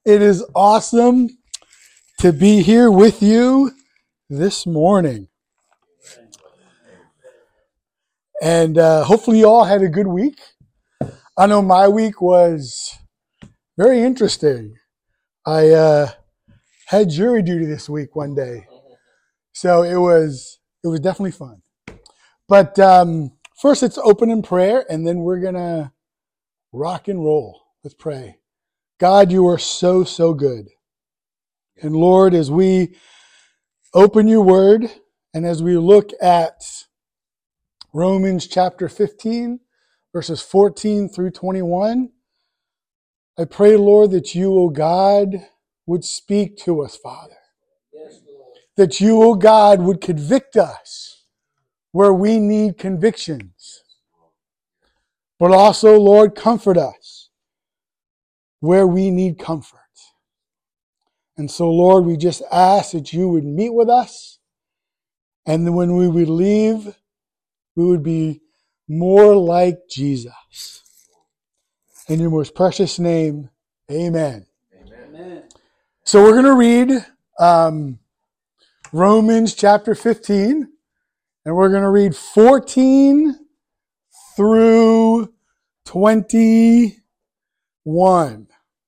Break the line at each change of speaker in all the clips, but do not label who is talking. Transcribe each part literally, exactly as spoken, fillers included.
It is awesome to be here with you this morning. And uh, hopefully you all had a good week. I know my week was very interesting. I uh, had jury duty this week one day. So it was it was definitely fun. But um, first let's open in prayer, and then we're going to rock and roll. Let's pray. God, you are so, so good. And Lord, as we open your word and as we look at Romans chapter fifteen, verses fourteen through twenty-one, I pray, Lord, that you, O God, would speak to us, Father. Yes, Lord. That you, O God, would convict us where we need convictions. But also, Lord, comfort us where we need comfort. And so, Lord, we just ask that you would meet with us, and then when we would leave, we would be more like Jesus. In your most precious name, amen. Amen. So we're going to read um, Romans chapter fifteen, and we're going to read fourteen through twenty-one.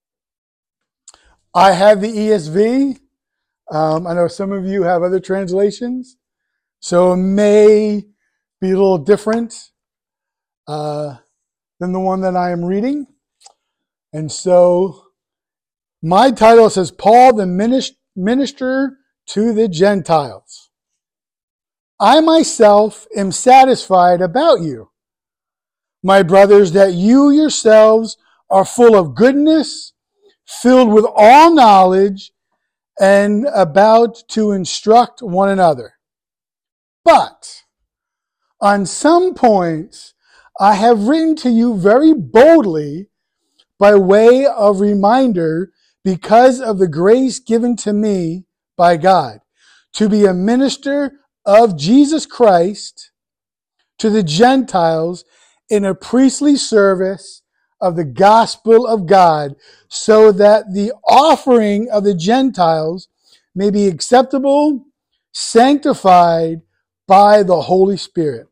I have the E S V. Um, I know some of you have other translations, so it may be a little different uh, than the one that I am reading. And so my title says, Paul, the minister to the Gentiles. I myself am satisfied about you, my brothers, that you yourselves are full of goodness, filled with all knowledge, and about to instruct one another. But on some points, I have written to you very boldly by way of reminder, because of the grace given to me by God, to be a minister of Jesus Christ to the Gentiles in a priestly service of the gospel of God, so that the offering of the Gentiles may be acceptable, sanctified by the Holy Spirit.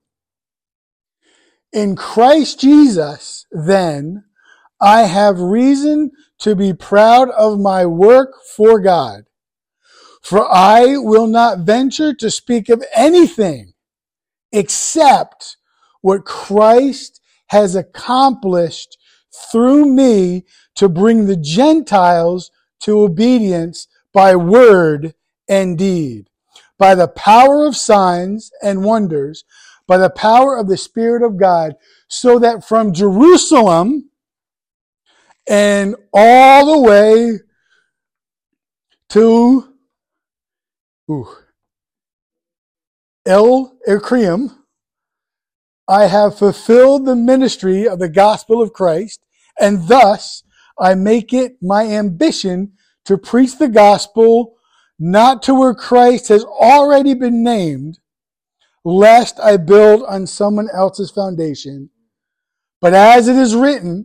In Christ Jesus, then, I have reason to be proud of my work for God. For I will not venture to speak of anything except what Christ has accomplished through me to bring the Gentiles to obedience by word and deed, by the power of signs and wonders, by the power of the Spirit of God, so that from Jerusalem and all the way to ooh, El Iconium, I have fulfilled the ministry of the gospel of Christ, and thus I make it my ambition to preach the gospel not to where Christ has already been named, lest I build on someone else's foundation. But as it is written,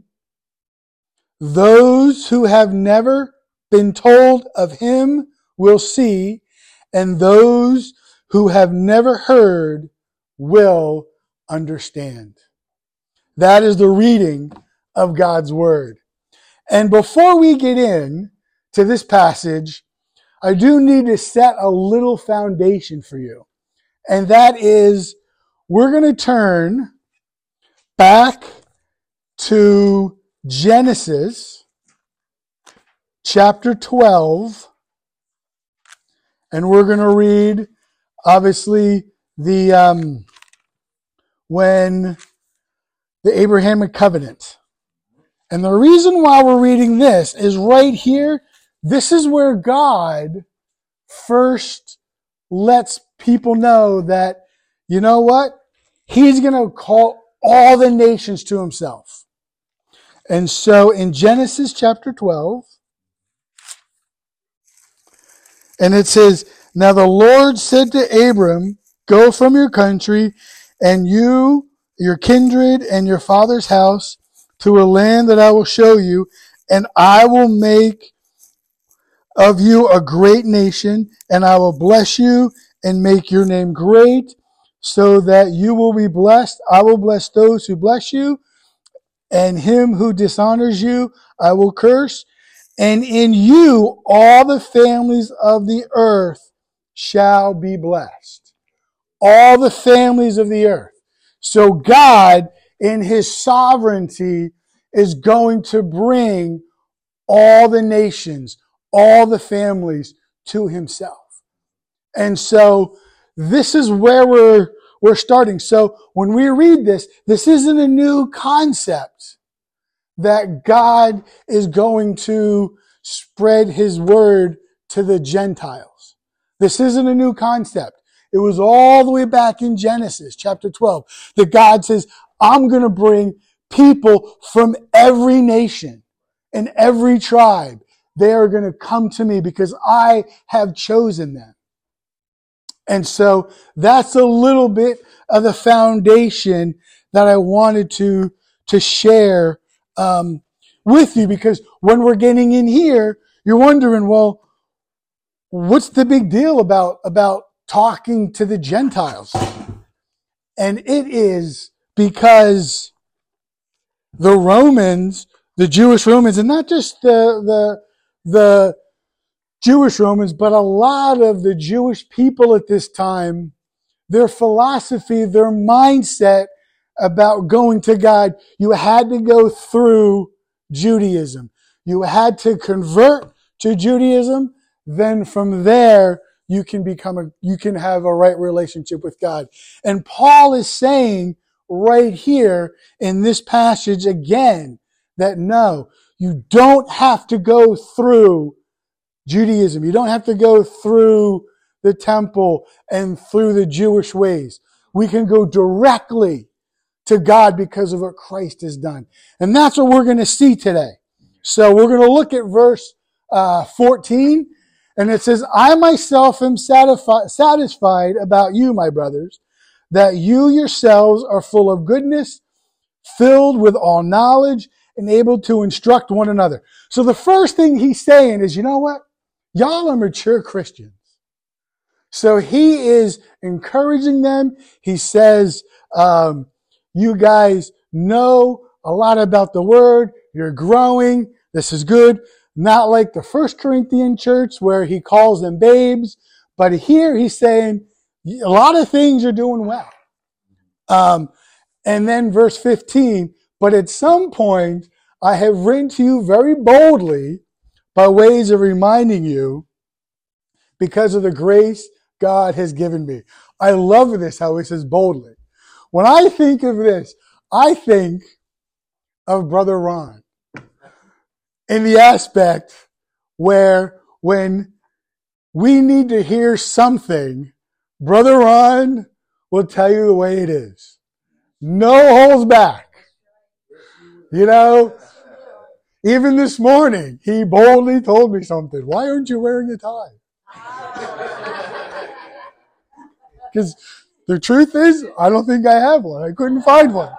those who have never been told of him will see, and those who have never heard will understand. That is the reading of God's word. And before we get in to this passage, I do need to set a little foundation for you. And that is, we're going to turn back to Genesis chapter twelve, and we're going to read, obviously, the um, when the Abrahamic covenant. And the reason why we're reading this is right here. This is where God first lets people know that, you know what? He's going to call all the nations to himself. And so in Genesis chapter twelve, and it says, now the Lord said to Abram, go from your country and you, your kindred, and your father's house to a land that I will show you, and I will make of you a great nation, and I will bless you and make your name great, so that you will be blessed. I will bless those who bless you, and him who dishonors you I will curse. And in you all the families of the earth shall be blessed. All the families of the earth. So God, in his sovereignty, is going to bring all the nations, all the families to himself. And so this is where we're, we're starting. So when we read this, this isn't a new concept that God is going to spread his word to the Gentiles. This isn't a new concept. It was all the way back in Genesis chapter twelve that God says, I'm going to bring people from every nation and every tribe. They are going to come to me because I have chosen them. And so that's a little bit of the foundation that I wanted to, to share um, with you, because when we're getting in here, you're wondering, well, what's the big deal about, about talking to the Gentiles? And it is because the Romans, the Jewish Romans, and not just the, the, the Jewish Romans, but a lot of the Jewish people at this time, their philosophy, their mindset about going to God, you had to go through Judaism. You had to convert to Judaism. Then from there, you can become a, you can have a right relationship with God. And Paul is saying right here in this passage again that no, you don't have to go through Judaism. You don't have to go through the temple and through the Jewish ways. We can go directly to God because of what Christ has done. And that's what we're going to see today. So we're going to look at verse uh, fourteen, and it says, I myself am satisfi- satisfied about you, my brothers, that you yourselves are full of goodness, filled with all knowledge, and able to instruct one another. So the first thing he's saying is, you know what? Y'all are mature Christians. So he is encouraging them. He says, um, you guys know a lot about the word. You're growing. This is good. Not like the First Corinthian church where he calls them babes. But here he's saying a lot of things are doing well. Um, and then verse fifteen, but at some point I have written to you very boldly by ways of reminding you because of the grace God has given me. I love this, how he says boldly. When I think of this, I think of Brother Ron in the aspect where when we need to hear something, Brother Ron will tell you the way it is. No holds back. You know, even this morning, he boldly told me something. Why aren't you wearing a tie? Because the truth is, I don't think I have one. I couldn't find one.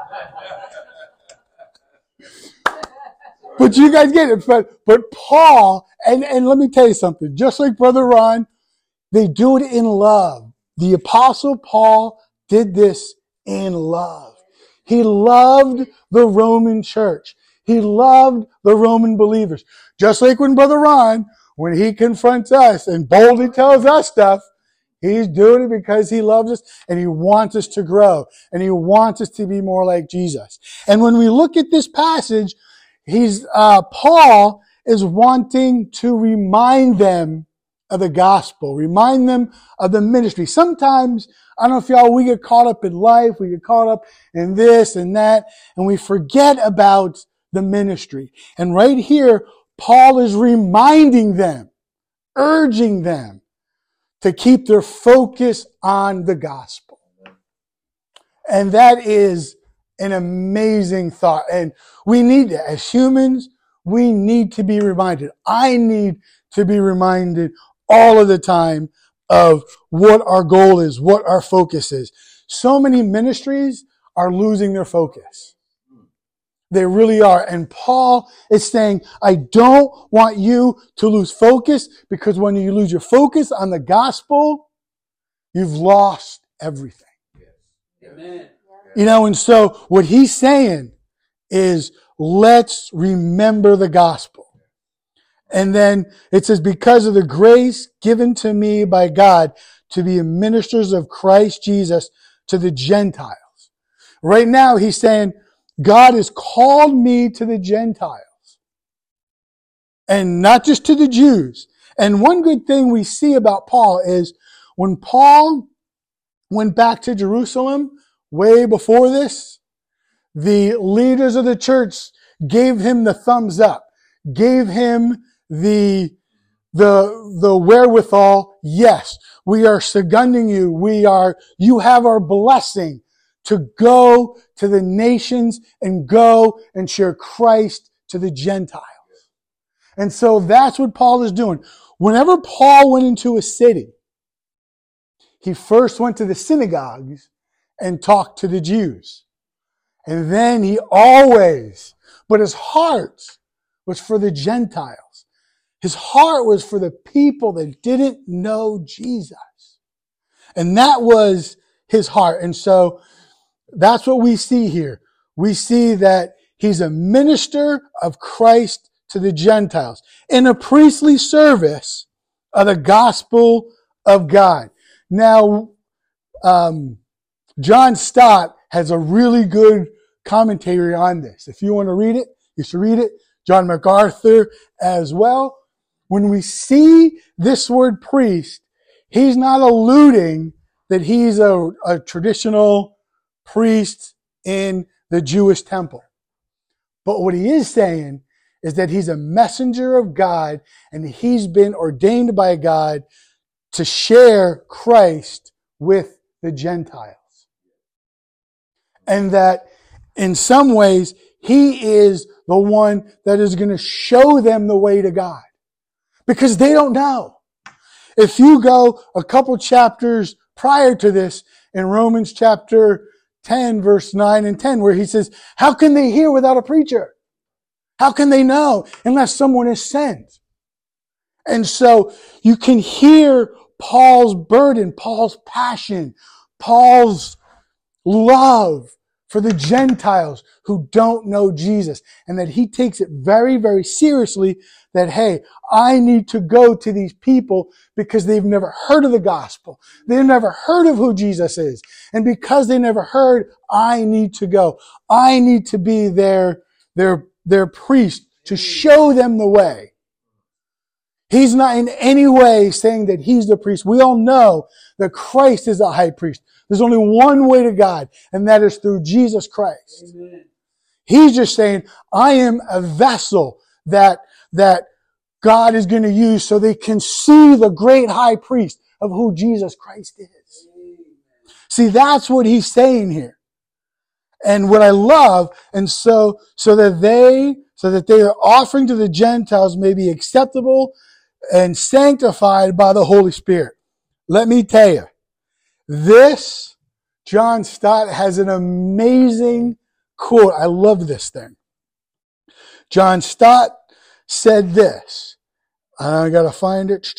But you guys get it. But but Paul, and, and let me tell you something. Just like Brother Ron, they do it in love. The Apostle Paul did this in love. He loved the Roman church. He loved the Roman believers. Just like when Brother Ron, when he confronts us and boldly tells us stuff, he's doing it because he loves us and he wants us to grow and he wants us to be more like Jesus. And when we look at this passage, he's uh, Paul is wanting to remind them of the gospel, remind them of the ministry. Sometimes, I don't know if y'all, we get caught up in life, we get caught up in this and that, and we forget about the ministry. And right here, Paul is reminding them, urging them to keep their focus on the gospel. And that is an amazing thought. And we need to, as humans, we need to be reminded. I need to be reminded all of the time of what our goal is, what our focus is. So many ministries are losing their focus. They really are. And Paul is saying, I don't want you to lose focus, because when you lose your focus on the gospel, you've lost everything.
Amen.
You know, and so what he's saying is, let's remember the gospel. And then it says, because of the grace given to me by God to be ministers of Christ Jesus to the Gentiles. Right now he's saying, God has called me to the Gentiles. And not just to the Jews. And one good thing we see about Paul is, when Paul went back to Jerusalem way before this, the leaders of the church gave him the thumbs up, gave him the, the, the wherewithal. Yes, we are seconding you. We are, you have our blessing to go to the nations and go and share Christ to the Gentiles. And so that's what Paul is doing. Whenever Paul went into a city, he first went to the synagogues and talked to the Jews. And then he always, but his heart was for the Gentiles. His heart was for the people that didn't know Jesus. And that was his heart. And so that's what we see here. We see that he's a minister of Christ to the Gentiles in a priestly service of the gospel of God. Now, um, John Stott has a really good commentary on this. If you want to read it, you should read it. John MacArthur as well. When we see this word priest, he's not alluding that he's a, a traditional priest in the Jewish temple. But what he is saying is that he's a messenger of God, and he's been ordained by God to share Christ with the Gentiles. And that in some ways, he is the one that is going to show them the way to God. Because they don't know. If you go a couple chapters prior to this, in Romans chapter ten, verse nine and ten, where he says, how can they hear without a preacher? How can they know unless someone is sent? And so you can hear Paul's burden, Paul's passion, Paul's love for the Gentiles who don't know Jesus. And that he takes it very, very seriously that, hey, I need to go to these people because they've never heard of the gospel. They've never heard of who Jesus is. And because they never heard, I need to go. I need to be their, their, their priest to show them the way. He's not in any way saying that he's the priest. We all know that Christ is the high priest. There's only one way to God, and that is through Jesus Christ. Amen. He's just saying, I am a vessel that, that God is going to use so they can see the great high priest of who Jesus Christ is. Amen. See, that's what he's saying here. And what I love, and so, so that they, so that they are offering to the Gentiles may be acceptable and sanctified by the Holy Spirit. Let me tell you, this, John Stott has an amazing quote. I love this thing. John Stott said this. I gotta find it.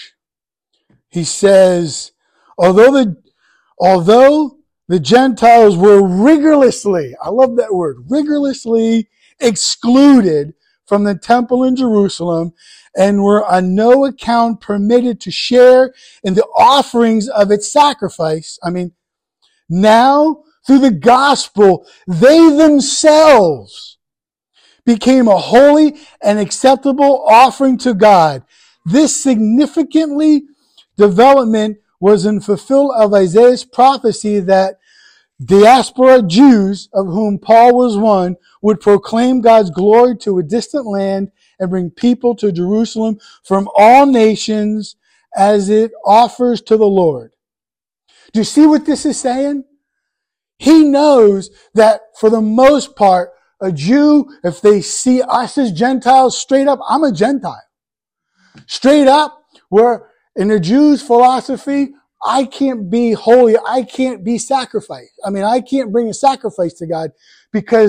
He says, although the, although the Gentiles were rigorously, I love that word, rigorously excluded from the temple in Jerusalem and were on no account permitted to share in the offerings of its sacrifice. I mean, now through the gospel, they themselves became a holy and acceptable offering to God. This significantly development was in fulfillment of Isaiah's prophecy that diaspora Jews, of whom Paul was one, would proclaim God's glory to a distant land and bring people to Jerusalem from all nations as it offers to the Lord. Do you see what this is saying? He knows that for the most part, a Jew, if they see us as Gentiles, straight up, I'm a Gentile. Straight up, where in the Jews' philosophy, I can't be holy. I can't be sacrificed. I mean, I can't bring a sacrifice to God because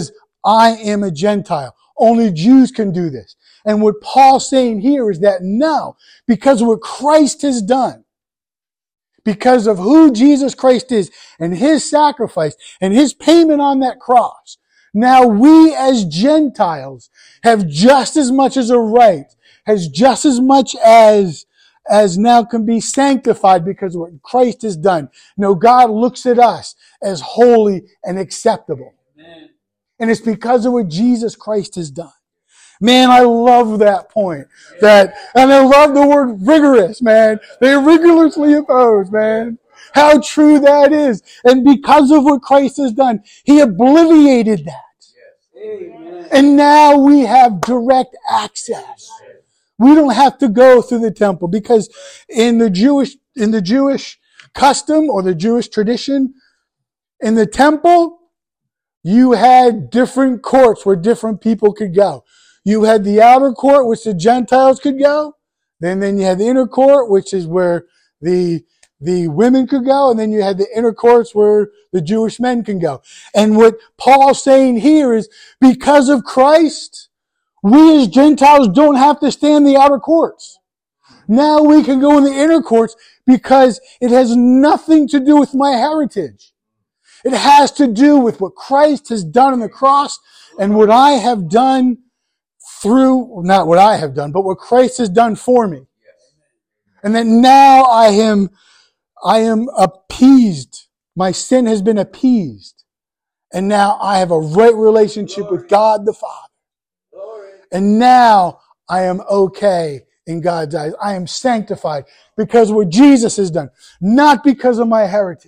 I am a Gentile. Only Jews can do this. And what Paul's saying here is that no, because of what Christ has done, because of who Jesus Christ is and his sacrifice and his payment on that cross, now we as Gentiles have just as much as a right, has just as much as, as now can be sanctified because of what Christ has done. No, God looks at us as holy and acceptable.
Amen.
And it's because of what Jesus Christ has done. Man, I love that point. That, and I love the word rigorous, man. They rigorously oppose, man. How true that is. And because of what Christ has done, he obliterated that.
Amen.
And now we have direct access. We don't have to go through the temple because in the Jewish, in the Jewish custom or the Jewish tradition, in the temple, you had different courts where different people could go. You had the outer court, which the Gentiles could go. Then, then you had the inner court, which is where the, the women could go. And then you had the inner courts where the Jewish men can go. And what Paul's saying here is because of Christ, we as Gentiles don't have to stay in the outer courts. Now we can go in the inner courts because it has nothing to do with my heritage. It has to do with what Christ has done on the cross and what I have done through, not what I have done, but what Christ has done for me. And that now I am, I am appeased. My sin has been appeased. And now I have a right relationship with God the Father. And now I am okay in God's eyes. I am sanctified because of what Jesus has done, not because of my heritage.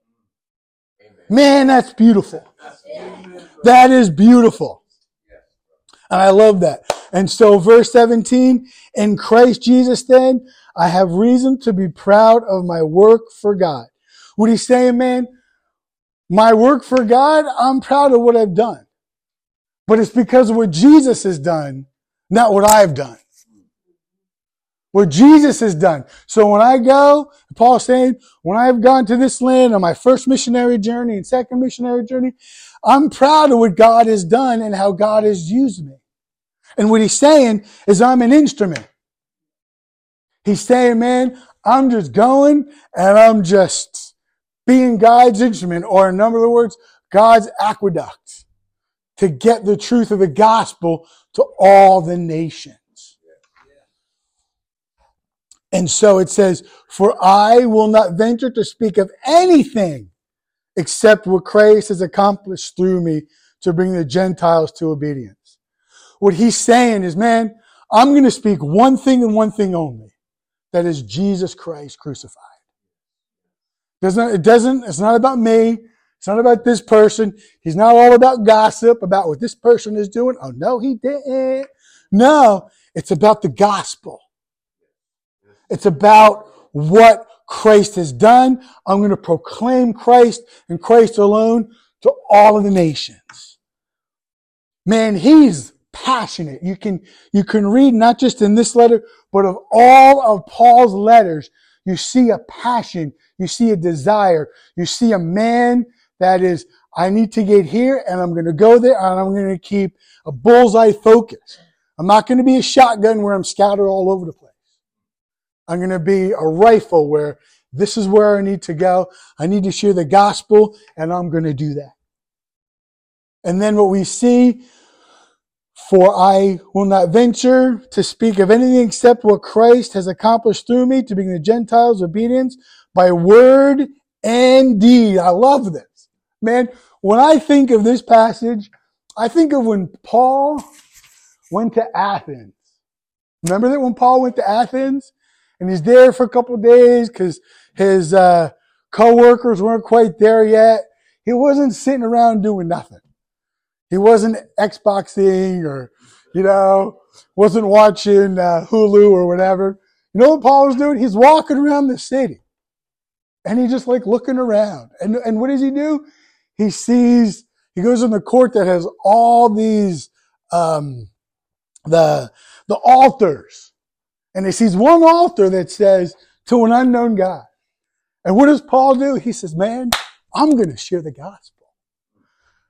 Man, that's beautiful. That is beautiful. And I love that. And so verse seventeen, in Christ Jesus then, I have reason to be proud of my work for God. What he's saying, man, my work for God, I'm proud of what I've done. But it's because of what Jesus has done, not what I've done. What Jesus has done. So when I go, Paul's saying, when I've gone to this land on my first missionary journey and second missionary journey, I'm proud of what God has done and how God has used me. And what he's saying is I'm an instrument. He's saying, man, I'm just going and I'm just being God's instrument, or in other words, God's aqueduct to get the truth of the gospel to all the nations. And so it says, for I will not venture to speak of anything except what Christ has accomplished through me to bring the Gentiles to obedience. What he's saying is, man, I'm going to speak one thing and one thing only. That is Jesus Christ crucified. Doesn't, it doesn't, it's not about me. It's not about this person. He's not all about gossip about what this person is doing. Oh, no, he didn't. No, it's about the gospel. It's about what Christ has done. I'm going to proclaim Christ and Christ alone to all of the nations. Man, he's passionate. You can, you can read not just in this letter, but of all of Paul's letters, you see a passion, you see a desire, you see a man that is, I need to get here and I'm going to go there and I'm going to keep a bullseye focus. I'm not going to be a shotgun where I'm scattered all over the place. I'm going to be a rifle where this is where I need to go. I need to share the gospel and I'm going to do that. And then what we see, for I will not venture to speak of anything except what Christ has accomplished through me to bring the Gentiles obedience by word and deed. I love this. Man, when I think of this passage, I think of when Paul went to Athens. Remember that when Paul went to Athens and he's there for a couple of days because his uh, co-workers weren't quite there yet. He wasn't sitting around doing nothing. He wasn't Xboxing or, you know, wasn't watching uh, Hulu or whatever. You know what Paul was doing? He's walking around the city. And he's just like looking around. And, and what does he do? He sees, he goes in the court that has all these, um, the, the altars. And he sees one altar that says, to an unknown God. And what does Paul do? He says, man, I'm going to share the gospel.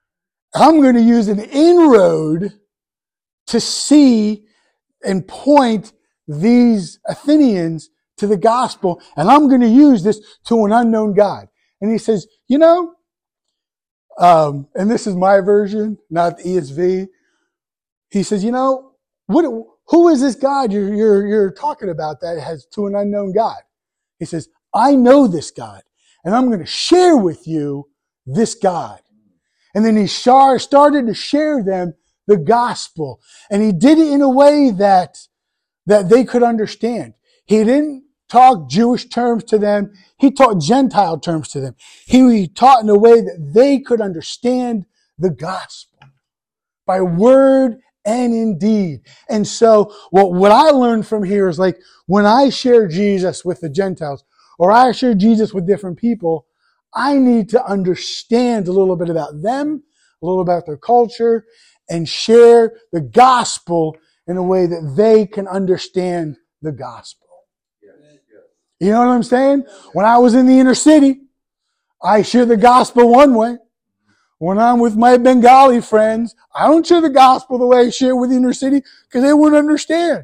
I'm going to use an inroad to see and point these Athenians to the gospel, and I'm going to use this to an unknown God. And he says, you know, um, and this is my version, not the E S V. He says, you know, what, who is this God you're, you're, you're talking about that has to an unknown God? He says, I know this God, and I'm going to share with you this God. And then he started to share them the gospel. And he did it in a way that, that they could understand. He didn't talk Jewish terms to them. He taught Gentile terms to them. He taught in a way that they could understand the gospel by word and in deed. And so what, what I learned from here is like when I share Jesus with the Gentiles or I share Jesus with different people, I need to understand a little bit about them, a little about their culture, and share the gospel in a way that they can understand the gospel. You know what I'm saying? When I was in the inner city, I share the gospel one way. When I'm with my Bengali friends, I don't share the gospel the way I share with the inner city because they wouldn't understand.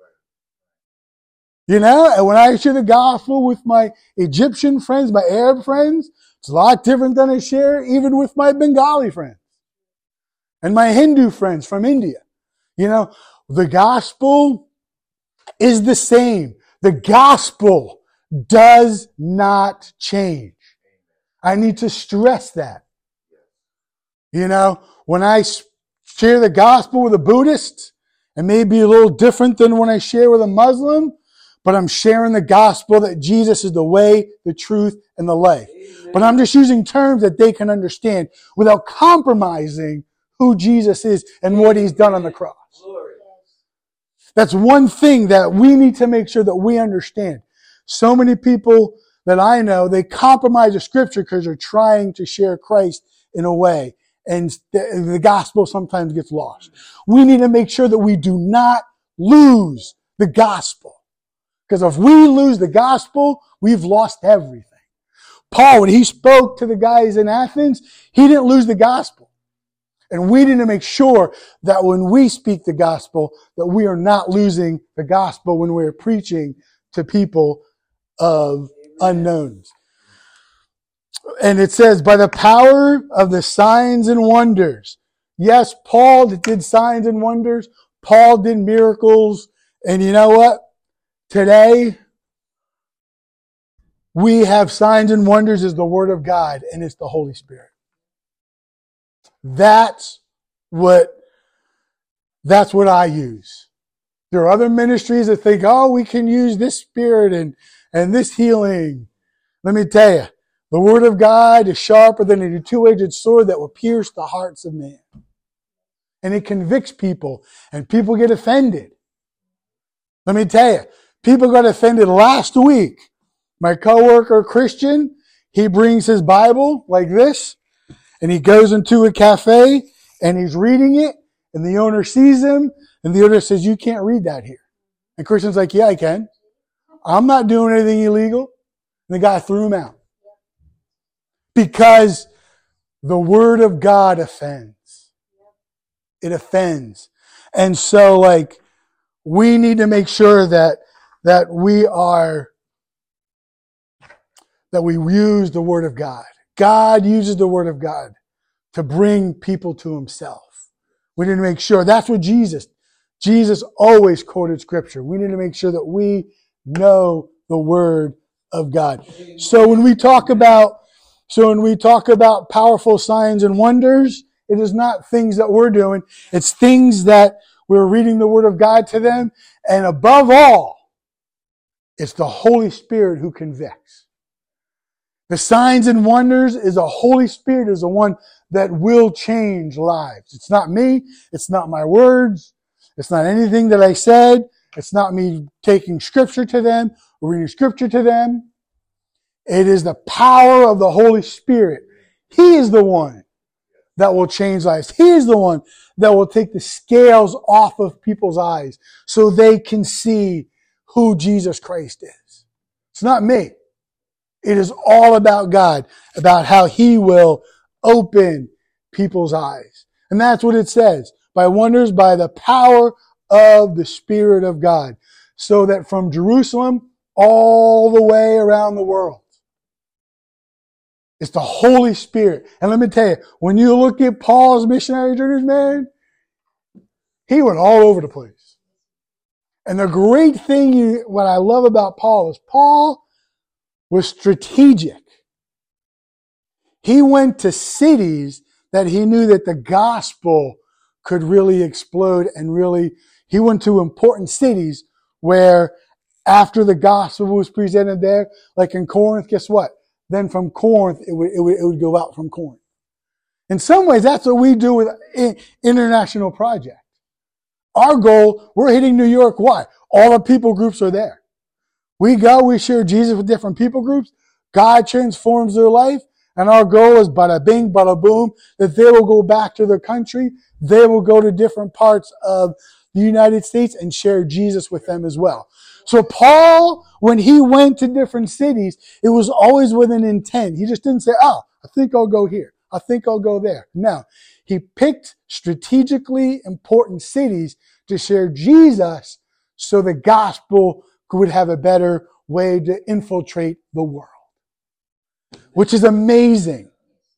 You know, and when I share the gospel with my Egyptian friends, my Arab friends, it's a lot different than I share even with my Bengali friends and my Hindu friends from India. You know, the gospel is the same. The gospel does not change. I need to stress that. You know, when I share the gospel with a Buddhist, it may be a little different than when I share with a Muslim, but I'm sharing the gospel that Jesus is the way, the truth, and the life. Amen. But I'm just using terms that they can understand without compromising who Jesus is and what he's done on the cross. Glory. That's one thing that we need to make sure that we understand. So many people that I know, they compromise the scripture because they're trying to share Christ in a way. And the, the gospel sometimes gets lost. We need to make sure that we do not lose the gospel. Because if we lose the gospel, we've lost everything. Paul, when he spoke to the guys in Athens, he didn't lose the gospel. And we need to make sure that when we speak the gospel, that we are not losing the gospel when we're preaching to people of unknowns. And it says, by the power of the signs and wonders. Yes, Paul did signs and wonders. Paul did miracles. And you know what? Today, we have signs and wonders as the Word of God, and it's the Holy Spirit. That's what, that's what I use. There are other ministries that think, oh, we can use this spirit and, and this healing. Let me tell you, the Word of God is sharper than a two-edged sword that will pierce the hearts of man. And it convicts people, and people get offended. Let me tell you, people got offended last week. My coworker, Christian, he brings his Bible like this, and he goes into a cafe, and he's reading it, and the owner sees him, and the owner says, you can't read that here. And Christian's like, yeah, I can. I'm not doing anything illegal. And the guy threw him out. Because the Word of God offends. It offends. And so, like, we need to make sure that that we are, that we use the Word of God. God uses the Word of God to bring people to Himself. We need to make sure. That's what Jesus, Jesus always quoted Scripture. We need to make sure that we know the Word of God. So when we talk about, so when we talk about powerful signs and wonders, it is not things that we're doing. It's things that we're reading the Word of God to them. And above all, it's the Holy Spirit who convicts. The signs and wonders is the Holy Spirit is the one that will change lives. It's not me. It's not my words. It's not anything that I said. It's not me taking scripture to them or reading scripture to them. It is the power of the Holy Spirit. He is the one that will change lives. He is the one that will take the scales off of people's eyes so they can see who Jesus Christ is. It's not me. It is all about God, about how He will open people's eyes. And that's what it says. By wonders, by the power of the Spirit of God. So that from Jerusalem all the way around the world, it's the Holy Spirit. And let me tell you, when you look at Paul's missionary journeys, man, he went all over the place. And the great thing, you, what I love about Paul is Paul was strategic. He went to cities that he knew that the gospel could really explode and really, he went to important cities where after the gospel was presented there, like in Corinth, guess what? Then from Corinth, it would, it would, it would go out from Corinth. In some ways, that's what we do with International Project. Our goal, we're hitting New York. Why? All the people groups are there. We go, we share Jesus with different people groups. God transforms their life. And our goal is bada bing, bada boom, that they will go back to their country. They will go to different parts of the United States and share Jesus with them as well. So Paul, when he went to different cities, it was always with an intent. He just didn't say, oh, I think I'll go here. I think I'll go there. No, he picked strategically important cities to share Jesus so the gospel would have a better way to infiltrate the world, which is amazing.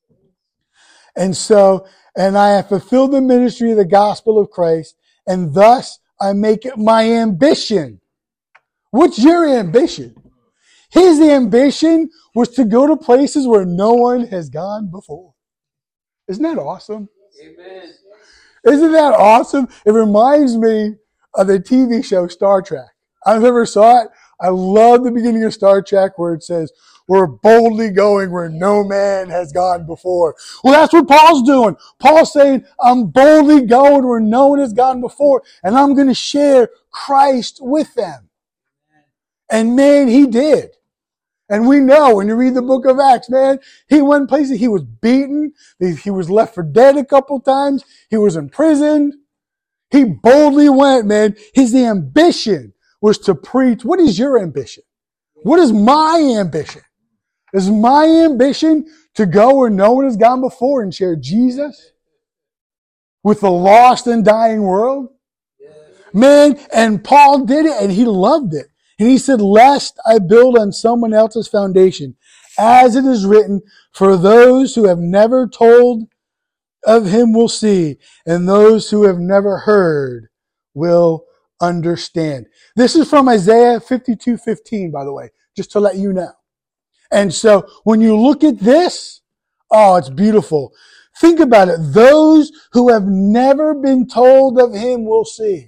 And so, and I have fulfilled the ministry of the gospel of Christ, and thus I make it my ambition. What's your ambition? His ambition was to go to places where no one has gone before. Isn't that awesome?
Amen.
Isn't that awesome? It reminds me of the T V show Star Trek. I never saw it. I love the beginning of Star Trek where it says, we're boldly going where no man has gone before. Well, that's what Paul's doing. Paul's saying, I'm boldly going where no one has gone before, and I'm going to share Christ with them. And man, he did. And we know when you read the book of Acts, man, he went places, he was beaten, he was left for dead a couple times, he was imprisoned. He boldly went, man. His ambition was to preach. What is your ambition? What is my ambition? Is my ambition to go where no one has gone before and share Jesus with the lost and dying world? Man, and Paul did it and he loved it. And he said, lest I build on someone else's foundation, as it is written, for those who have never told of him will see, and those who have never heard will understand. This is from Isaiah fifty-two fifteen, by the way, just to let you know. And so when you look at this, oh, it's beautiful. Think about it. Those who have never been told of him will see.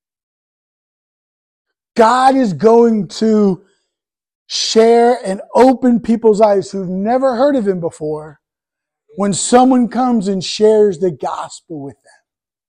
God is going to share and open people's eyes who've never heard of him before when someone comes and shares the gospel with them.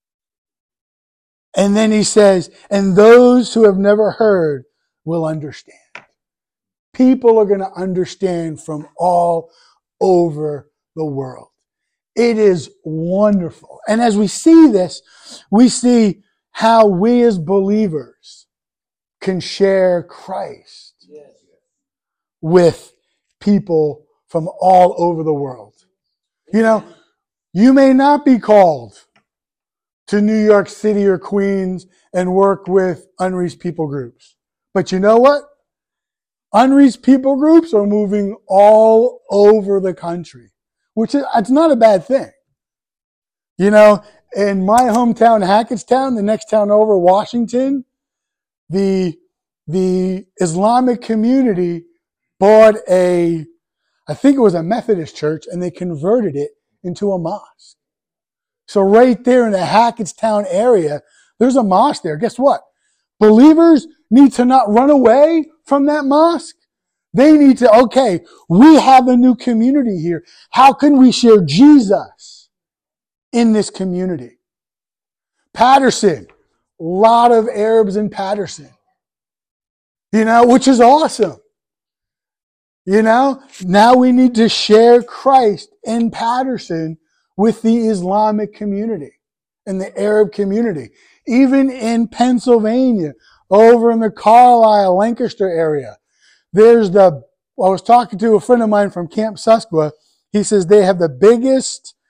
And then he says, and those who have never heard will understand. People are going to understand from all over the world. It is wonderful. And as we see this, we see how we as believers can share Christ with people from all over the world. You know, you may not be called to New York City or Queens and work with unreached people groups. But you know what? Unreached people groups are moving all over the country, which is, it's not a bad thing. You know, in my hometown, Hackettstown, the next town over, Washington, the, the Islamic community bought a, I think it was a Methodist church, and they converted it into a mosque. So right there in the Hackettstown area, there's a mosque there. Guess what? Believers need to not run away from that mosque. They need to, okay, we have a new community here. How can we share Jesus in this community? Patterson, a lot of Arabs in Patterson, you know, which is awesome. You know, now we need to share Christ in Patterson with the Islamic community and the Arab community. Even in Pennsylvania, over in the Carlisle, Lancaster area, there's the, I was talking to a friend of mine from Camp Susquehanna. He says they have the biggest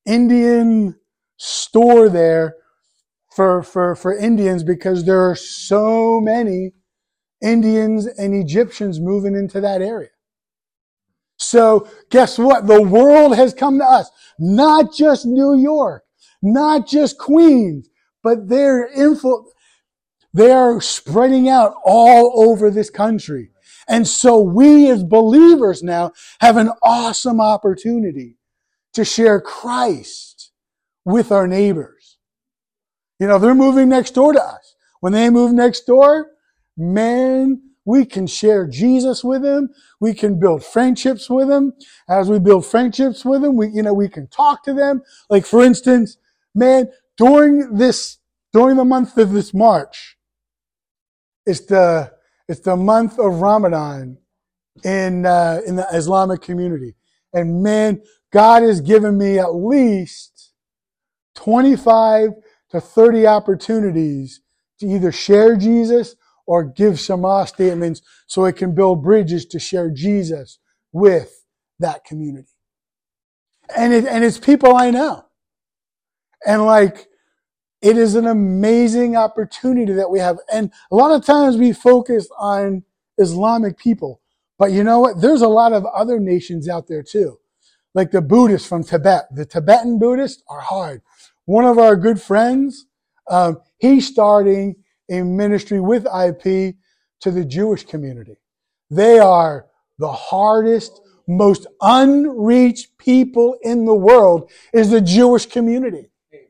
Indian store there for, for, for Indians because there are so many Indians and Egyptians moving into that area. So guess what? The world has come to us. Not just New York, not just Queens, but they're influ- they are spreading out all over this country. And so we as believers now have an awesome opportunity to share Christ with our neighbors. You know, they're moving next door to us. When they move next door, man, we can share Jesus with them. We can build friendships with them. As we build friendships with them, we, you know, we can talk to them. Like, for instance, man, during this, during the month of this March, it's the, it's the month of Ramadan in, uh, in the Islamic community. And man, God has given me at least twenty-five to thirty opportunities to either share Jesus or give Shema statements so it can build bridges to share Jesus with that community. And it, and it's people I know. And like, it is an amazing opportunity that we have. And a lot of times we focus on Islamic people. But you know what? There's a lot of other nations out there too. Like the Buddhists from Tibet. The Tibetan Buddhists are hard. One of our good friends, um, he's starting a ministry with I P to the Jewish community. They are the hardest, most unreached people in the world is the Jewish community.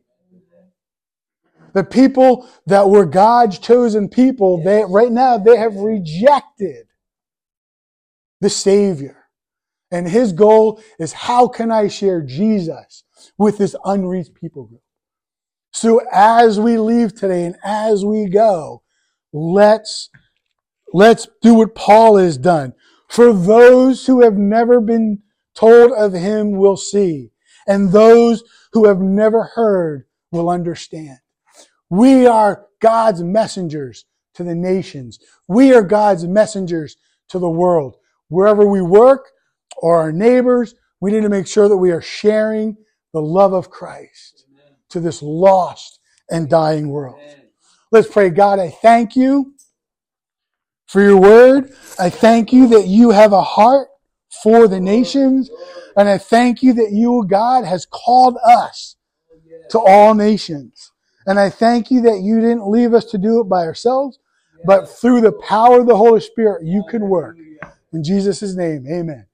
The people that were God's chosen people, they right now they have rejected the Savior. And his goal is, how can I share Jesus with this unreached people group? So as we leave today and as we go, let's, let's do what Paul has done. For those who have never been told of him will see, and those who have never heard will understand. We are God's messengers to the nations. We are God's messengers to the world. Wherever we work or our neighbors, we need to make sure that we are sharing the love of Christ Amen. To this lost and dying world. Amen. Let's pray. God, I thank you for your word. I thank you that you have a heart for the nations. And I thank you that you, God, has called us to all nations. And I thank you that you didn't leave us to do it by ourselves, but through the power of the Holy Spirit, you can work. In Jesus' name, amen.